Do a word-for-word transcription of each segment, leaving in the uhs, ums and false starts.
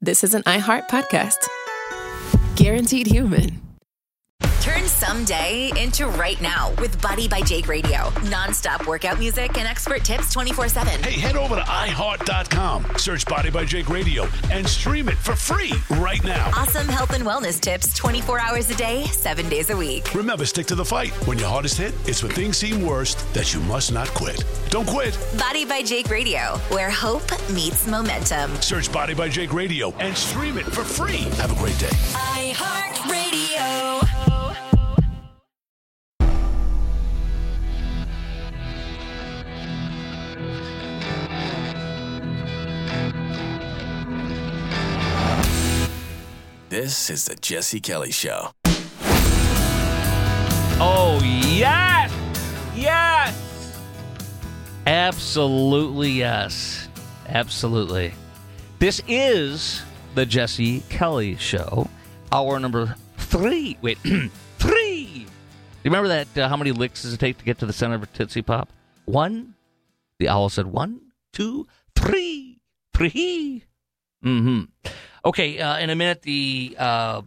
this is an iHeart podcast. Guaranteed Human. Turn someday into right now with Body by Jake Radio. Non-stop workout music and expert tips twenty-four seven. Hey, head over to i heart dot com, search Body by Jake Radio, and stream it for free right now. Awesome health and wellness tips twenty-four hours a day, seven days a week. Remember, stick to the fight. When your hardest hit, it's when things seem worst that you must not quit. Don't quit. Body by Jake Radio, where hope meets momentum. Search Body by Jake Radio and stream it for free. Have a great day. iHeart Radio. This is the Jesse Kelly Show. Oh, yes! Yes! Absolutely, yes. Absolutely. This is the Jesse Kelly Show. Hour number three. Wait, three! You remember that, uh, how many licks does it take to get to the center of a Tootsie Pop? One? The owl said one, two, three. Three. Mm-hmm. Okay, uh, in a minute, the, uh,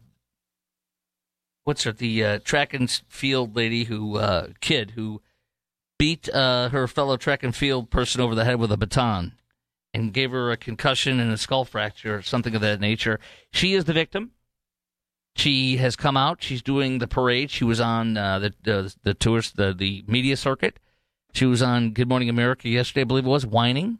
what's her, the uh, track and field lady who, uh, kid who beat uh, her fellow track and field person over the head with a baton and gave her a concussion and a skull fracture or something of that nature. She is the victim. She has come out. She's doing the parade. She was on uh, the, the the tourist, the, the media circuit. She was on Good Morning America yesterday, I believe it was, whining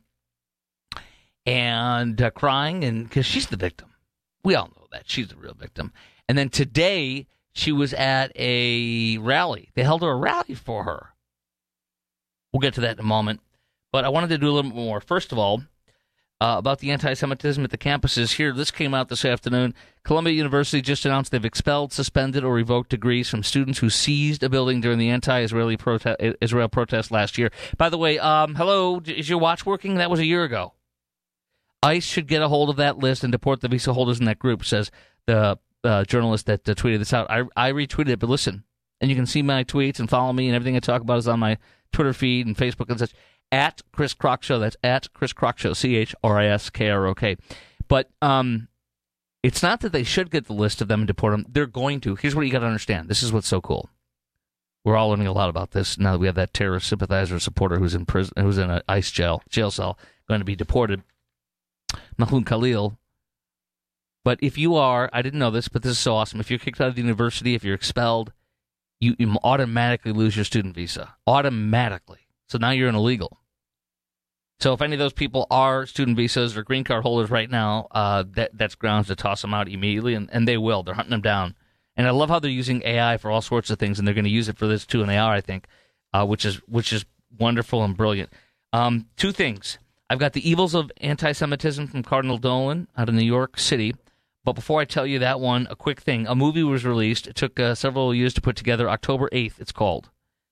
and uh, crying, and because she's the victim. We all know that. She's the real victim. And then today, she was at a rally. They held her a rally for her. We'll get to that in a moment. But I wanted to do a little bit more. First of all, uh, about the anti-Semitism at the campuses here. This came out this afternoon. Columbia University just announced they've expelled, suspended, or revoked degrees from students who seized a building during the anti-Israeli prote- Israel protest last year. By the way, um, hello, is your watch working? That was a year ago. ICE should get a hold of that list and deport the visa holders in that group, says the uh, journalist that uh, tweeted this out. I, I retweeted it, but listen, and you can see my tweets and follow me, and everything I talk about is on my Twitter feed and Facebook and such, at Chris Crock Show. That's at Chris Crock Show, C H R I S K R O K. But um, it's not that they should get the list of them and deport them. They're going to. Here's what you got to understand. This is what's so cool. We're all learning a lot about this now that we have that terrorist sympathizer supporter who's in prison, who's in an ICE jail, jail cell, going to be deported. Mahmoud Khalil. But if you are, I didn't know this, but this is so awesome. If you're kicked out of the university, if you're expelled, you, you automatically lose your student visa. Automatically. So now you're an illegal. So if any of those people are student visas or green card holders right now, uh, that that's grounds to toss them out immediately, and, and they will. They're hunting them down. And I love how they're using A I for all sorts of things, and they're going to use it for this too, and they are, I think, uh, which is which is wonderful and brilliant. Um, two things. I've got The Evils of Anti-Semitism from Cardinal Dolan out of New York City. But before I tell you that one, a quick thing. A movie was released. It took uh, several years to put together. October eighth, it's called.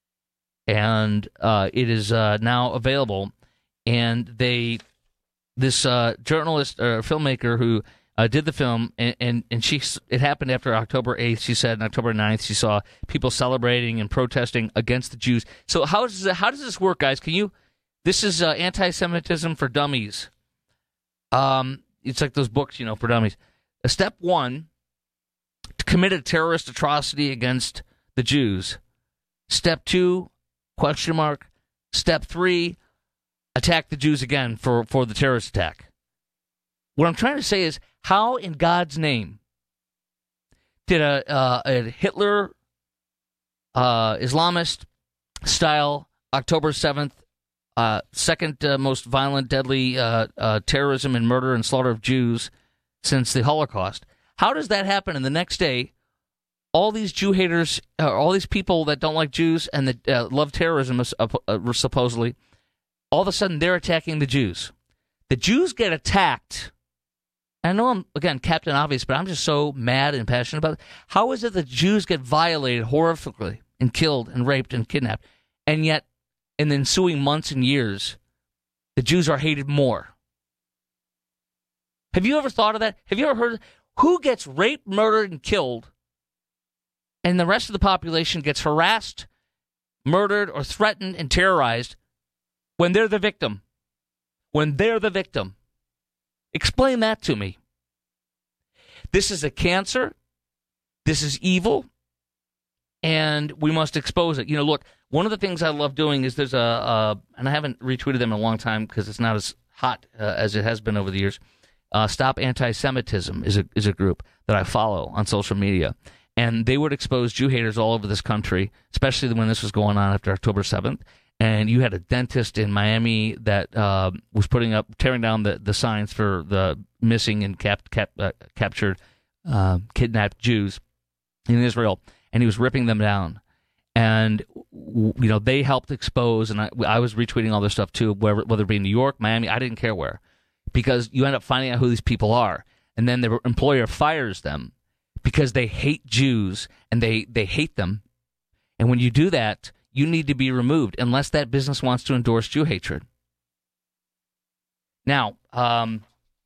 And uh, it is uh, now available. And they, this uh, journalist or filmmaker who uh, did the film, and, and, and she, it happened after October eighth, she said, and October ninth, she saw people celebrating and protesting against the Jews. So how does it, how does this work, guys? Can you... This is uh, Anti-Semitism for Dummies. Um, it's like those books, you know, for dummies. Uh, step one, to commit a terrorist atrocity against the Jews. Step two, question mark. Step three, attack the Jews again for, for the terrorist attack. What I'm trying to say is, how in God's name did a, uh, a Hitler uh, Islamist-style October seventh Uh, second uh, most violent, deadly uh, uh, terrorism and murder and slaughter of Jews since the Holocaust. How does that happen? And the next day, all these Jew haters, uh, all these people that don't like Jews and that uh, love terrorism, uh, uh, supposedly, all of a sudden they're attacking the Jews. The Jews get attacked. I know I'm, again, Captain Obvious, but I'm just so mad and passionate about it. How is it that Jews get violated horrifically and killed and raped and kidnapped, and yet in the ensuing months and years, the Jews are hated more? Have you ever thought of that? Have you ever heard, who gets raped, murdered, and killed, and the rest of the population gets harassed, murdered, or threatened and terrorized when they're the victim? When they're the victim. Explain that to me. This is a cancer. This is evil. And we must expose it. You know, look, one of the things I love doing is there's a, a and I haven't retweeted them in a long time because it's not as hot uh, as it has been over the years. Uh, Stop Anti-Semitism is a is a group that I follow on social media. And they would expose Jew haters all over this country, especially when this was going on after October seventh. And you had a dentist in Miami that uh, was putting up, tearing down the, the signs for the missing and cap, cap, uh, captured, uh, kidnapped Jews in Israel, and he was ripping them down. And, you know, they helped expose, and I, I was retweeting all this stuff too, whether, whether it be New York, Miami, I didn't care where, because you end up finding out who these people are, and then their employer fires them because they hate Jews, and they, they hate them. And when you do that, you need to be removed unless that business wants to endorse Jew hatred. Now, um,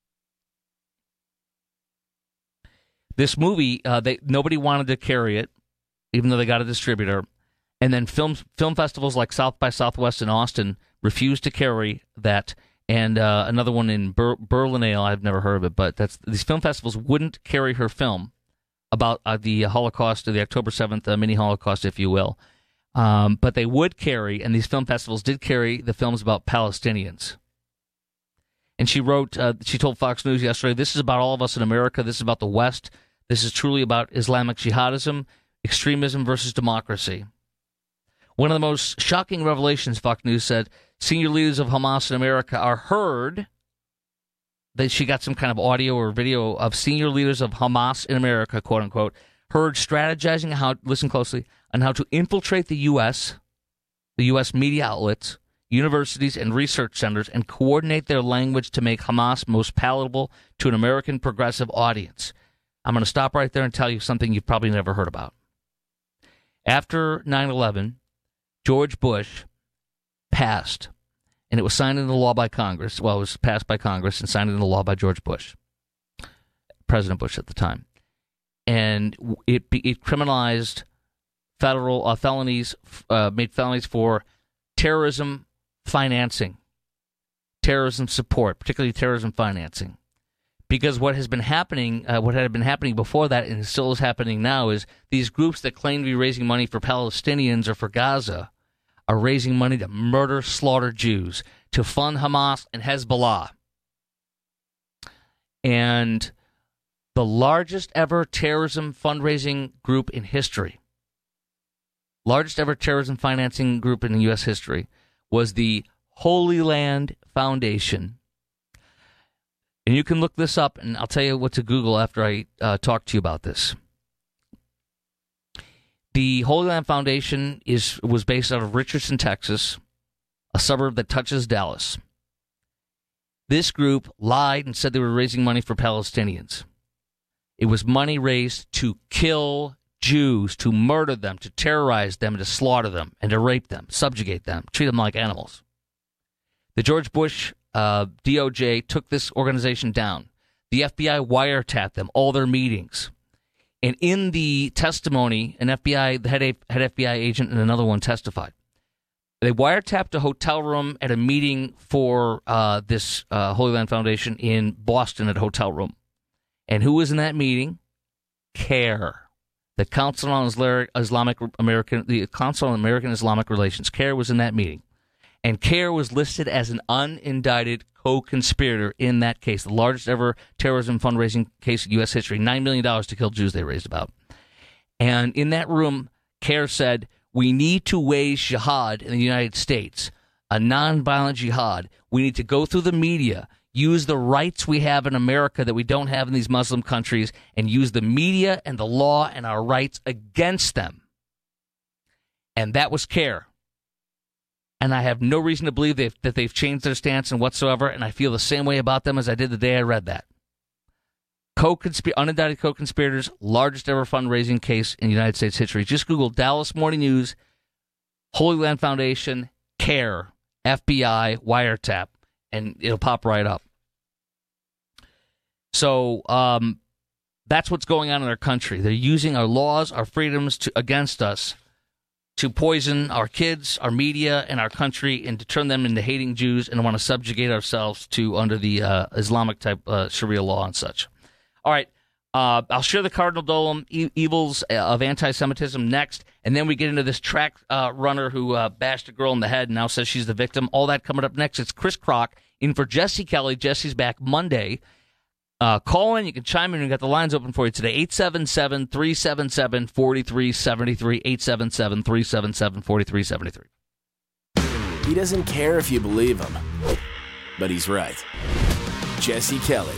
this movie, uh, they nobody wanted to carry it, even though they got a distributor. And then film film festivals like South by Southwest in Austin refused to carry that. And uh, another one in Ber- Berlinale, I've never heard of it, but that's these film festivals wouldn't carry her film about uh, the Holocaust, or the October seventh uh, mini Holocaust, if you will. Um, but they would carry, and these film festivals did carry, the films about Palestinians. And she wrote, uh, she told Fox News yesterday, this is about all of us in America. This is about the West. This is truly about Islamic jihadism, extremism versus democracy. One of the most shocking revelations, Fox News said, senior leaders of Hamas in America are heard, that she got some kind of audio or video of senior leaders of Hamas in America, quote unquote, heard strategizing how, listen closely, on how to infiltrate the U S, the U S media outlets, universities, and research centers, and coordinate their language to make Hamas most palatable to an American progressive audience. I'm going to stop right there and tell you something you've probably never heard about. After nine eleven, George Bush passed, and it was signed into law by Congress. Well, it was passed by Congress and signed into law by George Bush, President Bush at the time. And it it criminalized federal uh, felonies, uh, made felonies for terrorism financing, terrorism support, particularly terrorism financing. Because what has been happening, uh, what had been happening before that, and still is happening now, is these groups that claim to be raising money for Palestinians or for Gaza are raising money to murder, slaughter Jews, to fund Hamas and Hezbollah. And the largest ever terrorism fundraising group in history, largest ever terrorism financing group in U S history, was the Holy Land Foundation. And you can look this up, and I'll tell you what to Google after I uh, talk to you about this. The Holy Land Foundation is was based out of Richardson, Texas, a suburb that touches Dallas. This group lied and said they were raising money for Palestinians. It was money raised to kill Jews, to murder them, to terrorize them, to slaughter them, and to rape them, subjugate them, treat them like animals. The George Bush uh, D O J took this organization down. The F B I wiretapped them, all their meetings. And in the testimony, an F B I, the head, head F B I agent and another one testified. They wiretapped a hotel room at a meeting for uh, this uh, Holy Land Foundation in Boston at a hotel room. And who was in that meeting? CARE, the Council on Islamic American, the Council on American Islamic Relations. CARE was in that meeting. And CARE was listed as an unindicted co-conspirator in that case, the largest ever terrorism fundraising case in U S history, nine million dollars to kill Jews they raised about. And in that room, CARE said, we need to wage jihad in the United States, a nonviolent jihad. We need to go through the media, use the rights we have in America that we don't have in these Muslim countries, and use the media and the law and our rights against them. And that was CARE. And I have no reason to believe they've, that they've changed their stance and whatsoever, and I feel the same way about them as I did the day I read that. Co-conspir- unindicted co-conspirators, largest ever fundraising case in United States history. Just Google Dallas Morning News, Holy Land Foundation, CARE, F B I, wiretap, and it'll pop right up. So um, that's what's going on in our country. They're using our laws, our freedoms to, against us, to poison our kids, our media, and our country, and to turn them into hating Jews and want to subjugate ourselves to under the uh, Islamic type uh, Sharia law and such. All right, Uh, I'll share the Cardinal Dolan e- evils of anti-Semitism next, and then we get into this track uh, runner who uh, bashed a girl in the head and now says she's the victim. All that coming up next. It's Chris Kroc in for Jesse Kelly. Jesse's back Monday. Uh, call in. You can chime in. We've got the lines open for you today. eight seven seven, three seven seven, four three seven three. eight seven seven, three seven seven, four three seven three. He doesn't care if you believe him, but he's right. Jesse Kelly.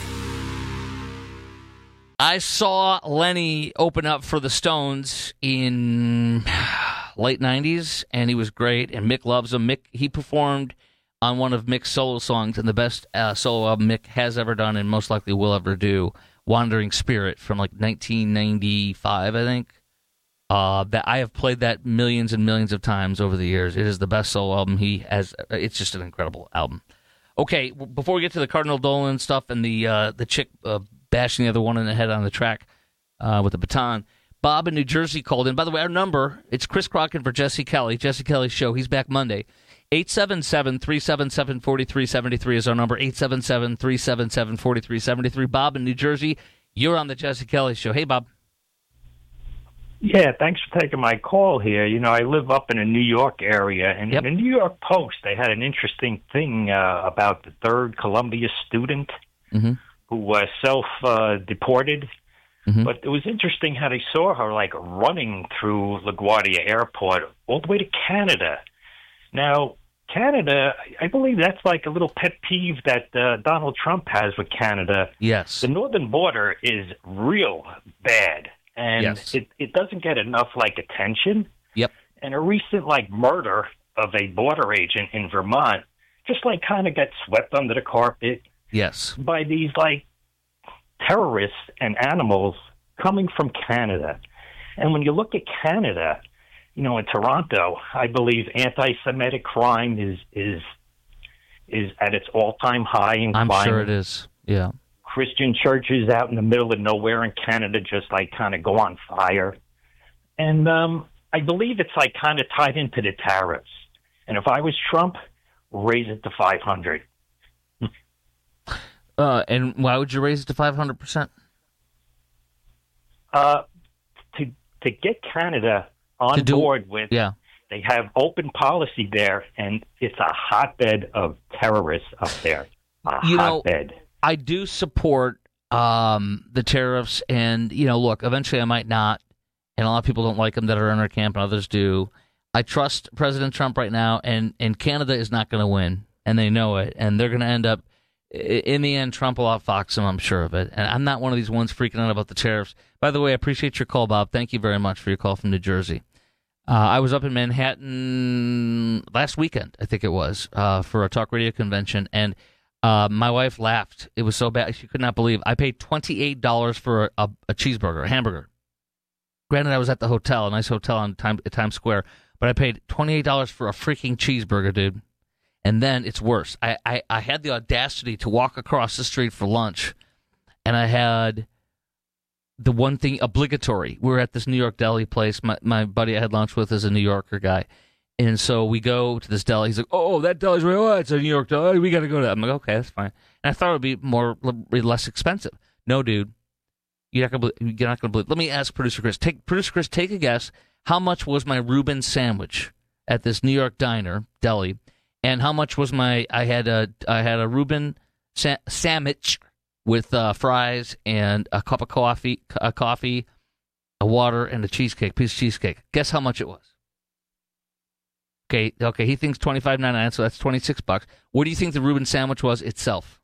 I saw Lenny open up for the Stones in late nineties, and he was great, and Mick loves him. Mick, he performed on one of Mick's solo songs, and the best uh, solo album Mick has ever done and most likely will ever do, Wandering Spirit, from like nineteen ninety-five, I think. Uh, that I have played that millions and millions of times over the years. It is the best solo album he has. It's just an incredible album. Okay, before we get to the Cardinal Dolan stuff and the uh, the chick uh, bashing the other one in the head on the track uh, with the baton, Bob in New Jersey called in. By the way, our number, it's Chris Crockett for Jesse Kelly, Jesse Kelly's show. He's back Monday. eight seven seven, three seven seven, four three seven three is our number, eight seven seven, three seven seven, four three seven three. Bob in New Jersey, you're on the Jesse Kelly show. Hey, Bob. Yeah, thanks for taking my call here. You know, I live up in the New York area, and Yep. in the New York Post, they had an interesting thing uh, about the third Columbia student Mm-hmm. who was self-deported. Mhm. But it was interesting how they saw her, like, running through LaGuardia Airport all the way to Canada. Now, Canada, I believe that's like a little pet peeve that uh, Donald Trump has with Canada. Yes. The northern border is real bad. And Yes. it, it doesn't get enough, like, attention. Yep. And a recent, like, murder of a border agent in Vermont just, like, kind of got swept under the carpet Yes. by these, like, terrorists and animals coming from Canada. And when you look at Canada, you know, in Toronto, I believe anti-Semitic crime is is is at its all-time high in I'm crime. sure it is. Yeah. Christian churches out in the middle of nowhere in Canada just like kind of go on fire. And um, I believe it's like kind of tied into the tariffs. And if I was Trump, raise it to five hundred. Uh, and why would you raise it to five hundred percent? Uh, to to get Canada on To do- board with, Yeah. they have open policy there, and it's a hotbed of terrorists up there. A You know, hotbed. I do support um, the tariffs, and, you know, look, eventually I might not, and a lot of people don't like them that are in our camp, and others do. I trust President Trump right now, and, and Canada is not going to win, and they know it, and they're going to end up, i- in the end, Trump will outfox them, I'm sure of it. And I'm not one of these ones freaking out about the tariffs. By the way, I appreciate your call, Bob. Thank you very much for your call from New Jersey. Uh, I was up in Manhattan last weekend, I think it was, uh, for a talk radio convention, and uh, my wife laughed. It was so bad. She could not believe. I paid twenty-eight dollars for a, a, a cheeseburger, a hamburger. Granted, I was at the hotel, a nice hotel on Time, Times Square, but I paid twenty-eight dollars for a freaking cheeseburger, dude. And then it's worse. I, I, I had the audacity to walk across the street for lunch, and I had the one thing obligatory. We were at this New York deli place. My my buddy I had lunch with is a New Yorker guy. And so we go to this deli. He's like, oh, that deli's real. Oh, it's a New York deli. We got to go to that. I'm like, okay, that's fine. And I thought it would be more less expensive. No, dude. You're not going to believe. You're not going to believe. Let me ask Producer Chris. Take Producer Chris, take a guess. How much was my Reuben sandwich at this New York diner, deli? And how much was my, I had a, I had a Reuben sa- sandwich with uh, fries and a cup of coffee, a coffee, a water, and a cheesecake, piece of cheesecake. Guess how much it was? Okay, okay. He thinks twenty-five ninety-nine, so that's twenty-six bucks. What do you think the Reuben sandwich was itself?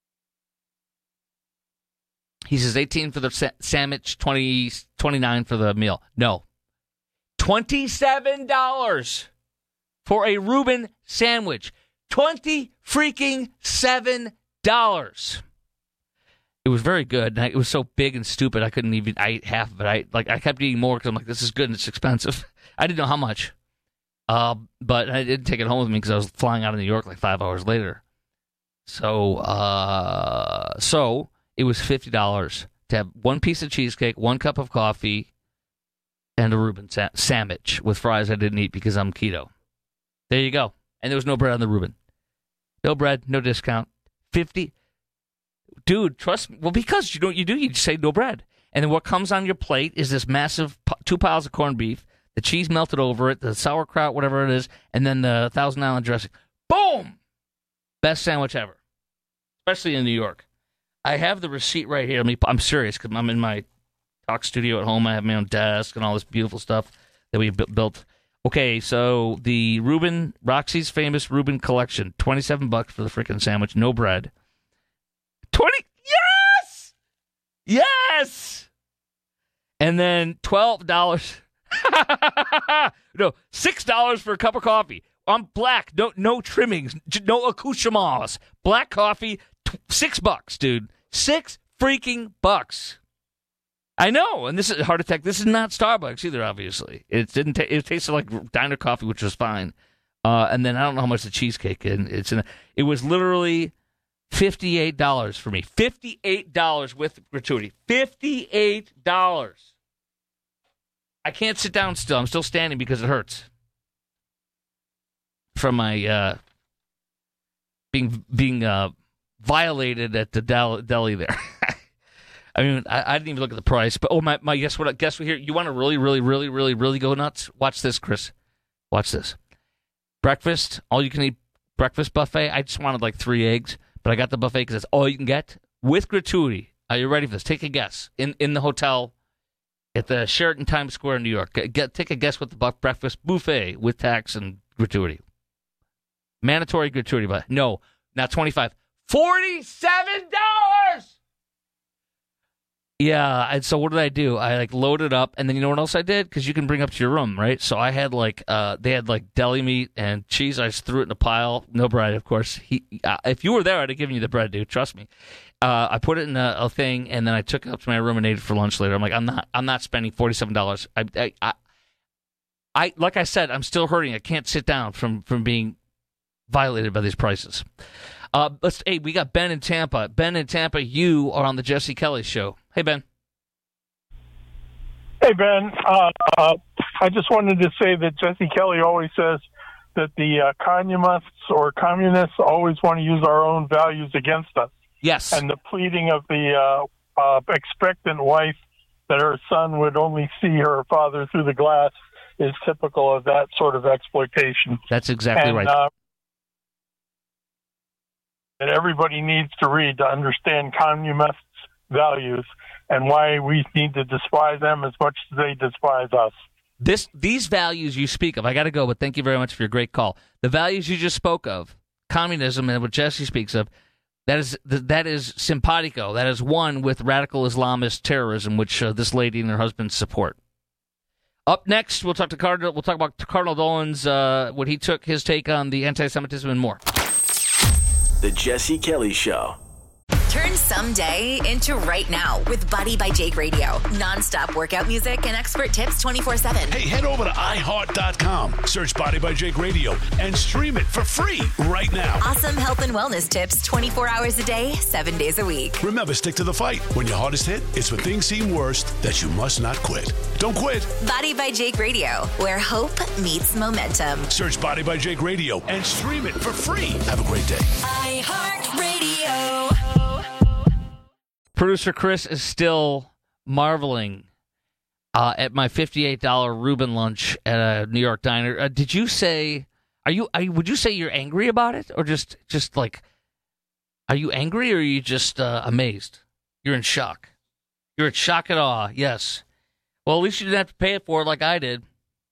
He says eighteen for the sa- sandwich, twenty, twenty-nine for the meal. No. twenty-seven dollars for a Reuben sandwich. twenty freaking seven dollars. It was very good. And I, it was so big and stupid, I couldn't even I ate half of it. I like I kept eating more because I'm like, this is good and it's expensive. I didn't know how much. Uh, but I didn't take it home with me because I was flying out of New York like five hours later. So, uh, so it was fifty dollars to have one piece of cheesecake, one cup of coffee, and a Reuben sa- sandwich with fries I didn't eat because I'm keto. There you go. And there was no bread on the Reuben. No bread, no discount. fifty Dude, trust me. Well, because you know what you do, you just say no bread. And then what comes on your plate is this massive p- two piles of corned beef, the cheese melted over it, the sauerkraut, whatever it is, and then the Thousand Island dressing. Boom! Best sandwich ever, especially in New York. I have the receipt right here. I mean, I'm serious because I'm in my talk studio at home. I have my own desk and all this beautiful stuff that we b- built. Okay, so the Reuben, Roxy's famous Reuben collection, twenty-seven bucks for the freaking sandwich, no bread. twenty Yes! Yes! And then twelve dollars. No, six dollars for a cup of coffee. I'm black, no no trimmings, no accoutrements. Black coffee, t- six bucks, dude. Six freaking bucks. I know, and this is heart attack. This is not Starbucks either. Obviously, it didn't. Ta- it tasted like diner coffee, which was fine. Uh, and then I don't know how much the cheesecake and it's in. A, it was literally fifty-eight dollars for me. Fifty-eight dollars with gratuity. Fifty-eight dollars. I can't sit down still. I'm still standing because it hurts from my uh, being being uh, violated at the del- deli there. I mean, I, I didn't even look at the price, but oh my, my guess what? Guess what? Here, you want to really, really, really, really, really go nuts? Watch this, Chris. Watch this. Breakfast, all you can eat breakfast buffet. I just wanted like three eggs, but I got the buffet because that's all you can get with gratuity. Are you ready for this? Take a guess. In in the hotel at the Sheraton Times Square in New York. Get take a guess with the bu- breakfast buffet with tax and gratuity. Mandatory gratuity, but no, not twenty-five. Forty-seven dollars. Yeah, and so what did I do? I like loaded up, and then you know what else I did? Because you can bring up to your room, right? So I had like uh, they had like deli meat and cheese. I just threw it in a pile. No bread, of course. He, uh, if you were there, I'd have given you the bread, dude. Trust me. Uh, I put it in a, a thing, and then I took it up to my room and ate it for lunch later. I'm like, I'm not, I'm not spending forty-seven dollars. I, I, I, I, like I said, I'm still hurting. I can't sit down from from being violated by these prices. Uh, let's. Hey, we got Ben in Tampa. Ben in Tampa, you are on the Jesse Kelly Show. Hey, Ben. Hey, Ben. Uh, uh, I just wanted to say that Jesse Kelly always says that the uh, communists or communists always want to use our own values against us. Yes. And the pleading of the uh, uh, expectant wife that her son would only see her father through the glass is typical of that sort of exploitation. That's exactly and, right. Uh, that everybody needs to read to understand communists' values and why we need to despise them as much as they despise us. This, these values you speak of, I got to go, but thank you very much for your great call. The values you just spoke of, communism and what Jesse speaks of, that is that is simpatico. That is one with radical Islamist terrorism, which uh, this lady and her husband support. Up next, we'll talk to Cardinal. We'll talk about Cardinal Dolan's uh, what he took his take on the anti-Semitism and more. The Jesse Kelly Show. Turn someday into right now with Body by Jake Radio. Non-stop workout music and expert tips twenty-four seven. Hey, head over to i heart dot com, search Body by Jake Radio, and stream it for free right now. Awesome health and wellness tips twenty-four hours a day, seven days a week. Remember, stick to the fight. When your heart is hit, it's when things seem worst that you must not quit. Don't quit. Body by Jake Radio, where hope meets momentum. Search Body by Jake Radio and stream it for free. Have a great day. iHeartRadio. Producer Chris is still marveling uh, at my fifty-eight dollars Reuben lunch at a New York diner. Uh, did you say? Are you? Are you? Would you say you're angry about it, or just, just like? Are you angry, or are you just uh, amazed? You're in shock. You're in shock and awe. Yes. Well, at least you didn't have to pay it for it like I did.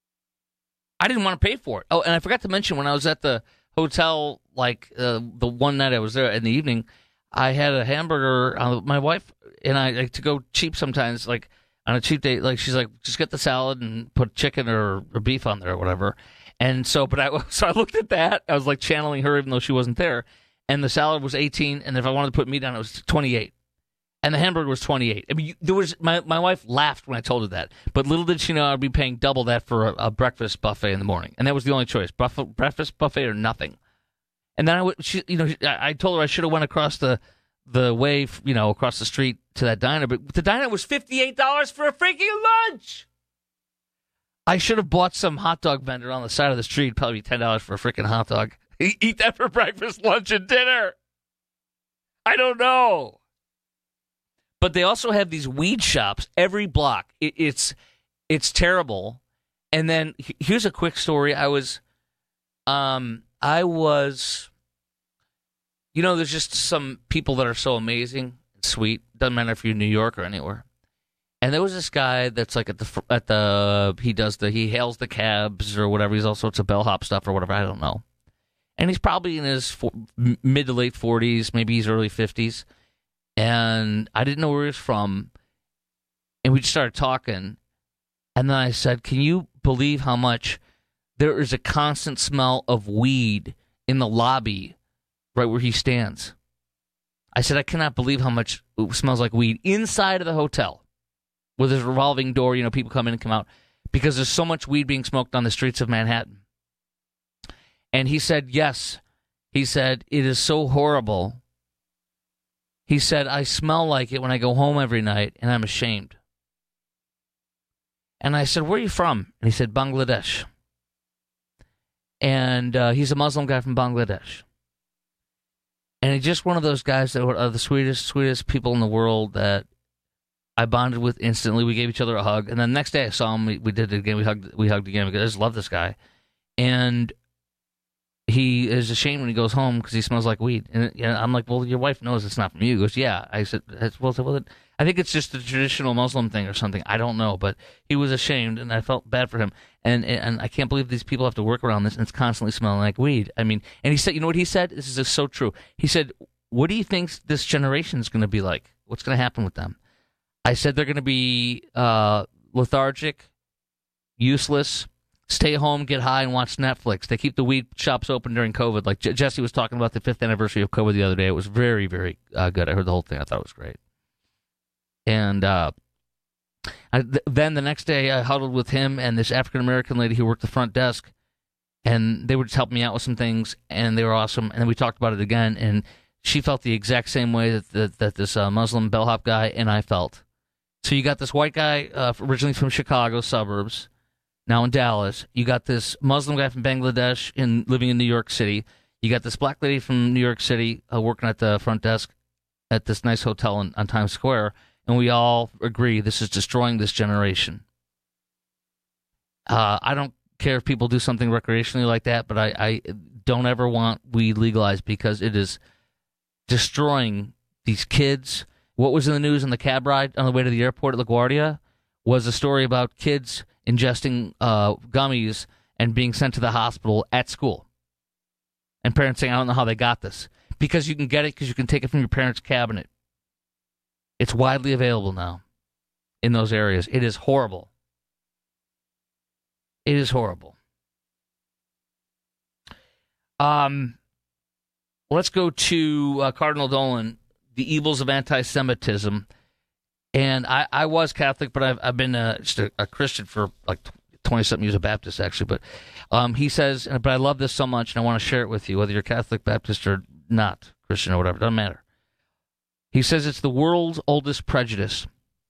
I didn't want to pay for it. Oh, and I forgot to mention when I was at the hotel, like uh, the one night I was there in the evening, I had a hamburger. Uh, my wife and I like to go cheap sometimes, like on a cheap date. Like she's like, just get the salad and put chicken or, or beef on there or whatever. And so, but I so I looked at that. I was like channeling her, even though she wasn't there. And the salad was eighteen, and if I wanted to put meat on it, it was twenty-eight. And the hamburger was twenty-eight. I mean, you, there was my my wife laughed when I told her that, but little did she know I'd be paying double that for a, a breakfast buffet in the morning, and that was the only choice: Buff- breakfast buffet or nothing. And then I, would, she, you know, I told her I should have went across the, the way, you know, across the street to that diner. But the diner was fifty-eight dollars for a freaking lunch. I should have bought some hot dog vendor on the side of the street, probably ten dollars for a freaking hot dog. Eat that for breakfast, lunch, and dinner. I don't know. But they also have these weed shops every block. It, it's it's terrible. And then here's a quick story. I was, um, I was, you know, there's just some people that are so amazing and sweet. Doesn't matter if you're in New York or anywhere. And there was this guy that's like at the at the he does the he hails the cabs or whatever. He's all sorts of bellhop stuff or whatever. I don't know. And he's probably in his four, mid to late forties, maybe he's early fifties. And I didn't know where he was from. And we just started talking. And then I said, "Can you believe how much there is a constant smell of weed in the lobby right where he stands?" I said, "I cannot believe how much it smells like weed inside of the hotel with this revolving door, you know, people come in and come out, because there's so much weed being smoked on the streets of Manhattan." And he said, yes. He said, "It is so horrible." He said, "I smell like it when I go home every night, and I'm ashamed." And I said, "Where are you from?" And he said, "Bangladesh." And uh, he's a Muslim guy from Bangladesh. And he's just one of those guys that are the sweetest, sweetest people in the world that I bonded with instantly. We gave each other a hug. And then the next day I saw him. We, we did it again. We hugged, we hugged again because I just love this guy. And he is ashamed when he goes home because he smells like weed. And you know, I'm like, "Well, your wife knows it's not from you." He goes, "Yeah." I said, well, well, I think it's just a traditional Muslim thing or something. I don't know. But he was ashamed, and I felt bad for him. And and I can't believe these people have to work around this, and it's constantly smelling like weed. I mean, and he said, you know what he said? This is just so true. He said, "What do you think this generation is going to be like? What's going to happen with them?" I said, "They're going to be uh, lethargic, useless, stay home, get high, and watch Netflix. They keep the weed shops open during COVID." Like J- Jesse was talking about the fifth anniversary of COVID the other day. It was very, very uh, good. I heard the whole thing. I thought it was great. And uh, I, th- then the next day, I huddled with him and this African-American lady who worked the front desk, and they were just helping me out with some things, and they were awesome. And then we talked about it again, and she felt the exact same way that, that, that this uh, Muslim bellhop guy and I felt. So you got this white guy uh, originally from Chicago suburbs, now in Dallas. You got this Muslim guy from Bangladesh in living in New York City. You got this black lady from New York City uh, working at the front desk at this nice hotel in, on Times Square, and we all agree this is destroying this generation. Uh, I don't care if people do something recreationally like that, but I, I don't ever want weed legalized because it is destroying these kids. What was in the news on the cab ride on the way to the airport at LaGuardia was a story about kids ingesting uh, gummies and being sent to the hospital at school. And parents saying, "I don't know how they got this." Because you can get it because you can take it from your parents' cabinet. It's widely available now in those areas. It is horrible. It is horrible. Um, let's go to uh, Cardinal Dolan, the evils of anti-Semitism. And I, I was Catholic, but I've, I've been uh, just a, a Christian for like twenty-something years, a Baptist, actually. But um, he says, but I love this so much, and I want to share it with you, whether you're Catholic, Baptist, or not Christian or whatever. It doesn't matter. He says it's the world's oldest prejudice,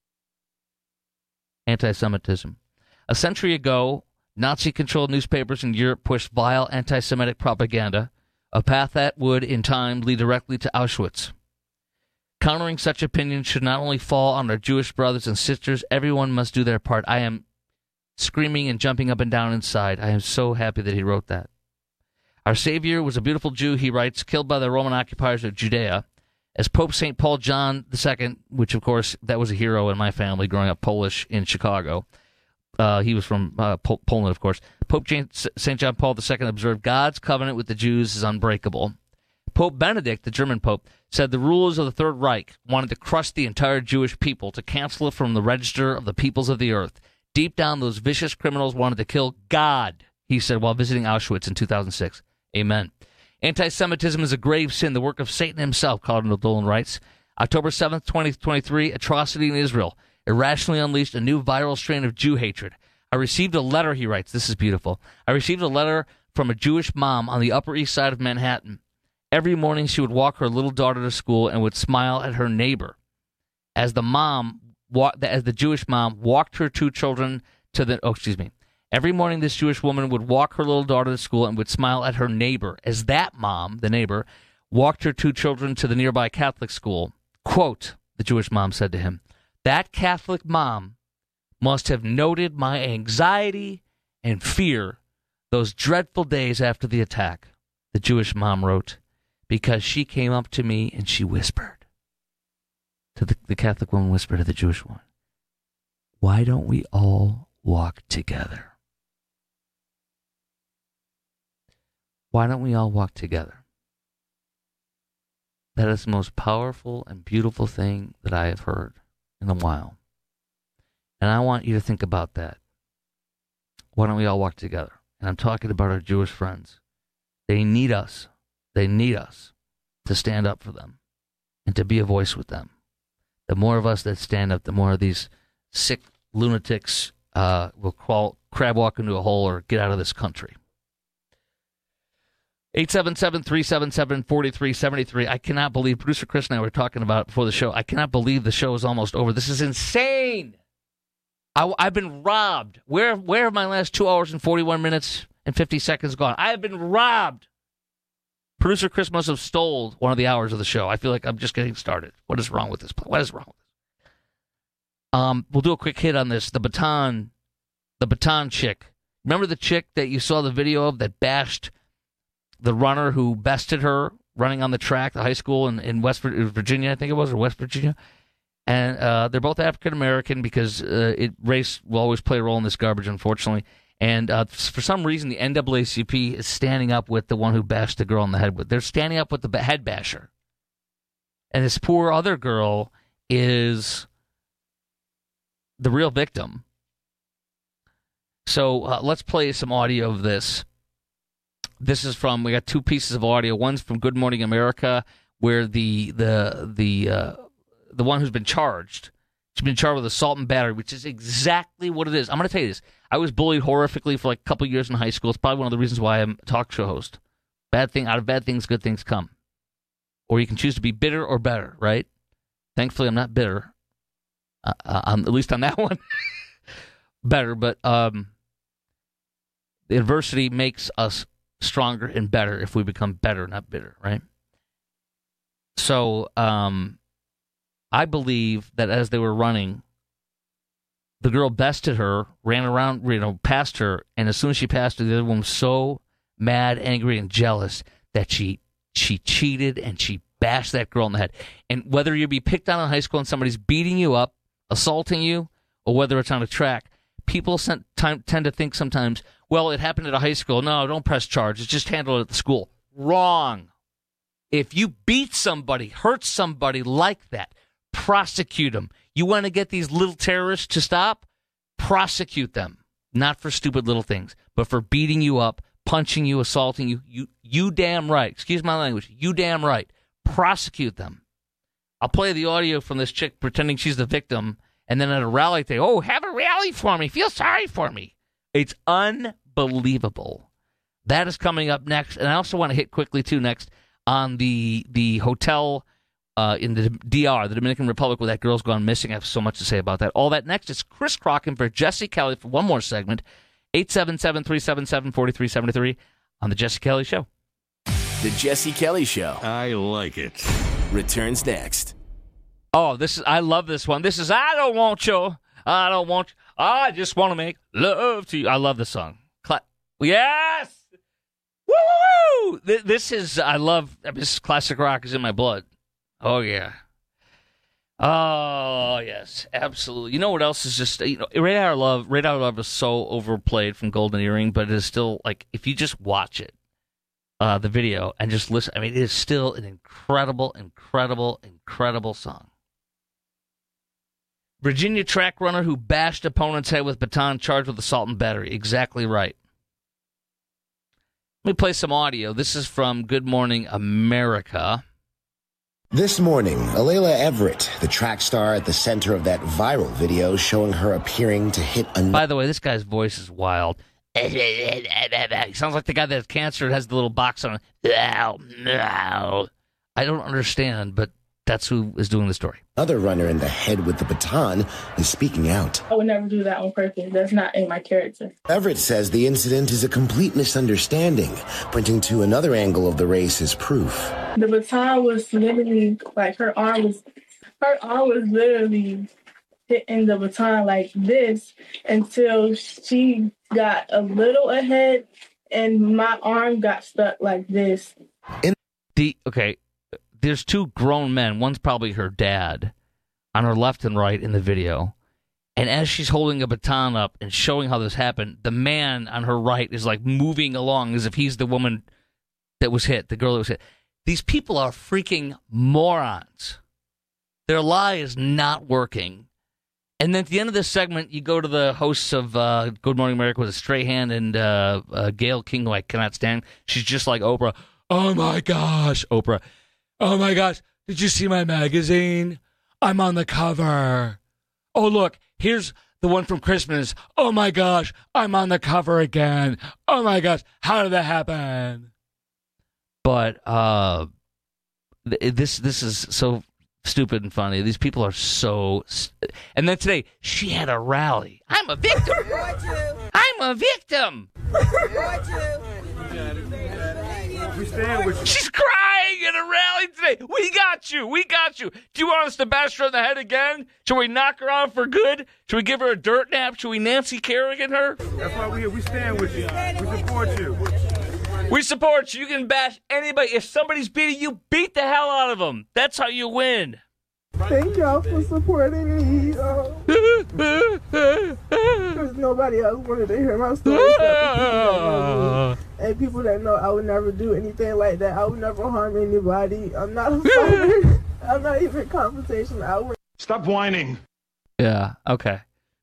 anti-Semitism. A century ago, Nazi-controlled newspapers in Europe pushed vile anti-Semitic propaganda, a path that would, in time, lead directly to Auschwitz. Countering such opinions should not only fall on our Jewish brothers and sisters, everyone must do their part. I am screaming and jumping up and down inside. I am so happy that he wrote that. Our Savior was a beautiful Jew, he writes, killed by the Roman occupiers of Judea. As Pope Saint Paul John the Second, which, of course, that was a hero in my family growing up Polish in Chicago. Uh, he was from uh, Pol- Poland, of course. Pope Saint John Paul the Second observed God's covenant with the Jews is unbreakable. Pope Benedict, the German pope, said the rulers of the Third Reich wanted to crush the entire Jewish people, to cancel it from the register of the peoples of the earth. Deep down, those vicious criminals wanted to kill God, he said while visiting Auschwitz in two thousand six. Amen. Anti-Semitism is a grave sin, the work of Satan himself, Cardinal Dolan writes. October seventh, twenty twenty-three, atrocity in Israel irrationally unleashed a new viral strain of Jew hatred. I received a letter, he writes, this is beautiful. I received a letter from a Jewish mom on the Upper East Side of Manhattan. Every morning she would walk her little daughter to school and would smile at her neighbor. As the mom, as the Jewish mom walked her two children to the, oh, excuse me. Every morning this Jewish woman would walk her little daughter to school and would smile at her neighbor. As that mom, the neighbor, walked her two children to the nearby Catholic school. Quote, the Jewish mom said to him. That Catholic mom must have noted my anxiety and fear those dreadful days after the attack, the Jewish mom wrote, because she came up to me and she whispered. To the, the Catholic woman whispered to the Jewish woman, why don't we all walk together? Why don't we all walk together? That is the most powerful and beautiful thing that I have heard in a while. And I want you to think about that. Why don't we all walk together? And I'm talking about our Jewish friends. They need us. They need us to stand up for them and to be a voice with them. The more of us that stand up, the more of these sick lunatics uh, will crawl, crab walk into a hole or get out of this country. eight seven seven, three seven seven, four three seven three. I cannot believe, producer Chris and I were talking about it before the show, I cannot believe the show is almost over. This is insane. I, I've been robbed. Where, where have my last two hours and forty-one minutes and fifty seconds gone? I have been robbed. Producer Chris must have stole one of the hours of the show. I feel like I'm just getting started. What is wrong with this? What is wrong with this? Um, we'll do a quick hit on this. The baton, the baton chick. Remember the chick that you saw the video of that bashed the runner who bested her running on the track, the high school in, in West Virginia, I think it was, or West Virginia? And uh, they're both African-American because uh, it, race will always play a role in this garbage, unfortunately. And uh, for some reason, the N double A C P is standing up with the one who bashed the girl in the head with. They're standing up with the head basher. And this poor other girl is the real victim. So uh, let's play some audio of this. This is from, we got two pieces of audio. One's from Good Morning America, where the the the uh, the one who's been charged, she's been charged with assault and battery, which is exactly what it is. I'm going to tell you this. I was bullied horrifically for like a couple years in high school. It's probably one of the reasons why I'm a talk show host. Bad thing, out of bad things, good things come. Or you can choose to be bitter or better, right? Thankfully, I'm not bitter. Uh, uh, I'm, at least on that one. Better, but um, the adversity makes us stronger and better if we become better, not bitter, right? So um, I believe that as they were running, the girl bested her, ran around, you know, past her, and as soon as she passed her, the other one was so mad, angry, and jealous that she she cheated and she bashed that girl in the head. And whether you be picked on in high school and somebody's beating you up, assaulting you, or whether it's on a track, people sent, time, tend to think sometimes, well, it happened at a high school. No, don't press charges. Just handle it at the school. Wrong. If you beat somebody, hurt somebody like that, prosecute them. You want to get these little terrorists to stop? Prosecute them. Not for stupid little things, but for beating you up, punching you, assaulting you. You, you damn right. Excuse my language. You damn right. Prosecute them. I'll play the audio from this chick pretending she's the victim, and then at a rally, they, oh, have a rally for me. Feel sorry for me. It's unbelievable. That is coming up next. And I also want to hit quickly, too, next on the the hotel uh, in the D R, the Dominican Republic, where that girl's gone missing. I have so much to say about that. All that next. It's Chris Crocken for Jesse Kelly for one more segment. eight seven seven, three seven seven, four three seven three on The Jesse Kelly Show. The Jesse Kelly Show. I like it. Returns next. Oh, this is I love this one. This is I Don't Want You. I don't want you. I just want to make love to you. I love this song. Cla- yes! Woo! This is, I love, this classic rock is in my blood. Oh, yeah. Oh, yes, absolutely. You know what else is just, you know, Radar Love, Radar Love is so overplayed from Golden Earring, but it is still, like, if you just watch it, uh, the video, and just listen, I mean, it is still an incredible, incredible, incredible song. Virginia track runner who bashed opponent's head with baton charged with assault and battery. Exactly right. Let me play some audio. This is from Good Morning America. This morning, Alayla Everett, the track star at the center of that viral video showing her appearing to hit a... By the way, this guy's voice is wild. He sounds like the guy that has cancer and has the little box on it. I don't understand, but that's who is doing the story. Another runner in the head with the baton is speaking out. I would never do that on purpose. That's not in my character. Everett says the incident is a complete misunderstanding, pointing to another angle of the race as proof. The baton was literally, like, her arm was her arm was literally hitting the baton like this until she got a little ahead and my arm got stuck like this. The okay, there's two grown men. One's probably her dad on her left and right in the video. And as she's holding a baton up and showing how this happened, the man on her right is like moving along as if he's the woman that was hit, the girl that was hit. These people are freaking morons. Their lie is not working. And then at the end of this segment, you go to the hosts of uh, Good Morning America with a Strahan and uh, uh, Gayle King, who I cannot stand. She's just like Oprah. Oh, my gosh, Oprah. Oh, my gosh. Did you see my magazine? I'm on the cover. Oh, look, here's the one from Christmas. Oh, my gosh, I'm on the cover again. Oh, my gosh, how did that happen? But uh, this this is so stupid and funny. These people are so... St- and then today, she had a rally. I'm a victim. I'm a victim. We stand with you. She's crying at a rally today. We got you. We got you. Do you want us to bash her in the head again? Should we knock her out for good? Should we give her a dirt nap? Should we Nancy Kerrigan her? That's why we here. We stand with you. We support you. We support you. You can bash anybody. If somebody's beating you, beat the hell out of them. That's how you win. Thank y'all for supporting me. Because nobody else wanted to hear my story. And people that know I would never do anything like that. I would never harm anybody. I'm not a fighter. I'm not even confrontational. I would. Stop whining. Yeah, okay.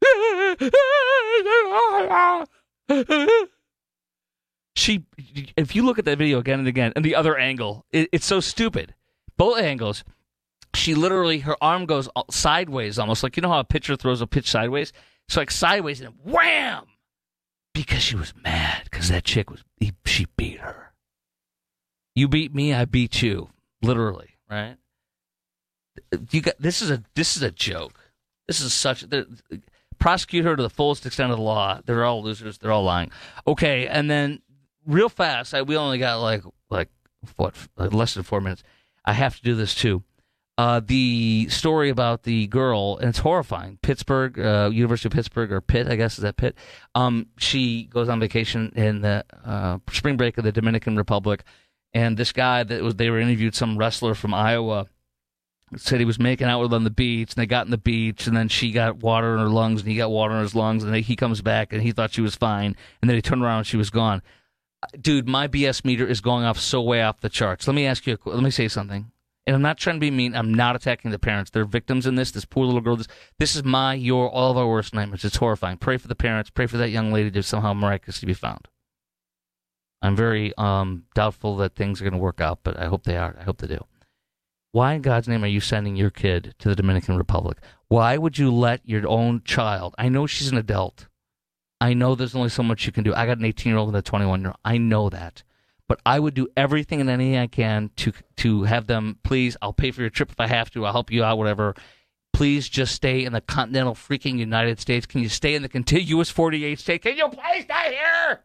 She, if you look at that video again and again, and the other angle, it, it's so stupid. Both angles. She literally, her arm goes sideways almost. Like, you know how a pitcher throws a pitch sideways? So like sideways and wham! Because she was mad. Because that chick was, he, she beat her. You beat me, I beat you. Literally, right? You got, this is a this is a joke. This is such, prosecute her to the fullest extent of the law. They're all losers. They're all lying. Okay, and then real fast, I, we only got like, like what, like less than four minutes. I have to do this too. Uh, the story about the girl, and it's horrifying. Pittsburgh, uh, University of Pittsburgh, or Pitt, I guess, is that Pitt? Um, she goes on vacation in the uh, spring break of the Dominican Republic, and this guy that was, they were interviewed, some wrestler from Iowa, said he was making out with her on the beach, and they got in the beach, and then she got water in her lungs, and he got water in his lungs, and they, he comes back, and he thought she was fine, and then he turned around and she was gone. Dude, my B S meter is going off so way off the charts. Let me ask you, a, let me say something. And I'm not trying to be mean. I'm not attacking the parents. They're victims in this. This poor little girl. This, this is my, your, all of our worst nightmares. It's horrifying. Pray for the parents. Pray for that young lady to somehow miraculously be found. I'm very um, doubtful that things are going to work out, but I hope they are. I hope they do. Why in God's name are you sending your kid to the Dominican Republic? Why would you let your own child? I know she's an adult. I know there's only so much you can do. I got an eighteen-year-old and a twenty-one-year-old. I know that. But I would do everything and anything I can to to have them, please, I'll pay for your trip if I have to. I'll help you out, whatever. Please just stay in the continental freaking United States. Can you stay in the contiguous forty-eight states? Can you please stay here?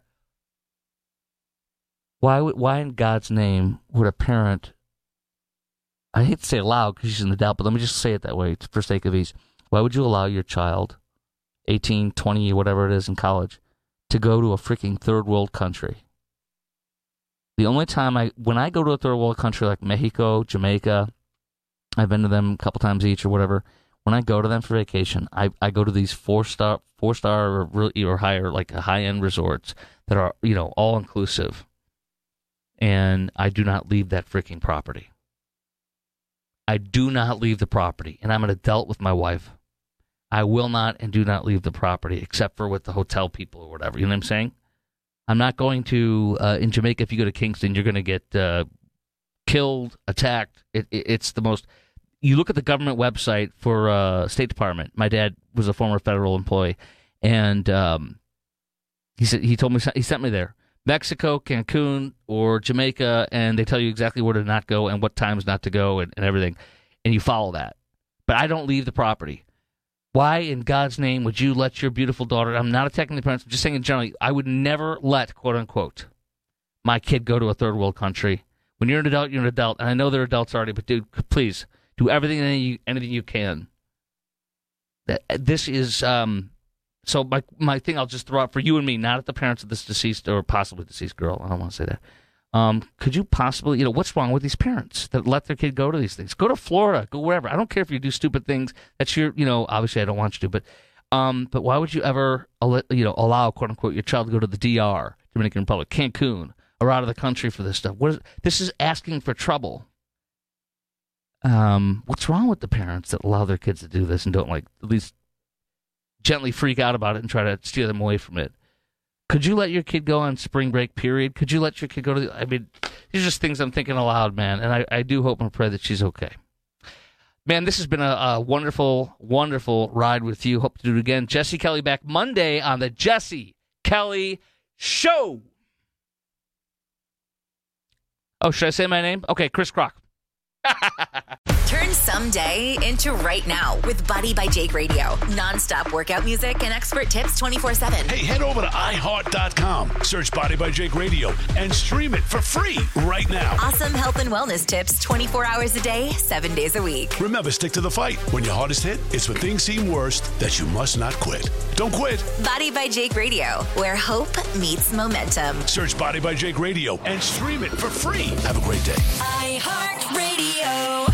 Why, would, why in God's name would a parent, I hate to say it loud because she's in the doubt, but let me just say it that way for sake of ease. Why would you allow your child, eighteen, twenty, whatever it is in college, to go to a freaking third world country? The only time I, when I go to a third world country like Mexico, Jamaica, I've been to them a couple times each or whatever. When I go to them for vacation, I, I go to these four star, four star or, really, or higher, like high end resorts that are, you know, all inclusive. And I do not leave that freaking property. I do not leave the property. And I'm an adult with my wife. I will not and do not leave the property except for with the hotel people or whatever. You know what I'm saying? I'm not going to, uh, in Jamaica, if you go to Kingston, you're going to get uh, killed, attacked. It, it, it's the most, you look at the government website for uh, State Department. My dad was a former federal employee, and um, he said he told me, he sent me there. Mexico, Cancun, or Jamaica, and they tell you exactly where to not go and what times not to go and, and everything, and you follow that. But I don't leave the property. Why in God's name would you let your beautiful daughter, I'm not attacking the parents, I'm just saying in general, I would never let, quote unquote, my kid go to a third world country. When you're an adult, you're an adult. And I know they're adults already, but dude, please, Do everything and you, anything you can. That this is um. So my my thing I'll just throw out for you and me, not at the parents of this deceased or possibly deceased girl. I don't want to say that. Um, could you possibly, you know, what's wrong with these parents that let their kid go to these things? Go to Florida, go wherever. I don't care if you do stupid things. That's your, you know, obviously I don't want you to, but, um, but why would you ever, you know, allow, quote unquote, your child to go to the D R, Dominican Republic, Cancun, or out of the country for this stuff? What is, this is asking for trouble. Um, what's wrong with the parents that allow their kids to do this and don't, like, at least gently freak out about it and try to steer them away from it? Could you let your kid go on spring break, period? Could you let your kid go to the, I mean, these are just things I'm thinking aloud, man, and I, I do hope and pray that she's okay. Man, this has been a, a wonderful, wonderful ride with you. Hope to do it again. Jesse Kelly back Monday on the Jesse Kelly Show. Oh, should I say my name? Okay, Chris Crock. Turn someday into right now with Body by Jake Radio. Non-stop workout music and expert tips twenty-four seven. Hey, head over to i heart dot com, search Body by Jake Radio, and stream it for free right now. Awesome health and wellness tips twenty-four hours a day, seven days a week. Remember, stick to the fight. When your heart is hit, it's when things seem worst that you must not quit. Don't quit. Body by Jake Radio, where hope meets momentum. Search Body by Jake Radio and stream it for free. Have a great day. iHeartRadio.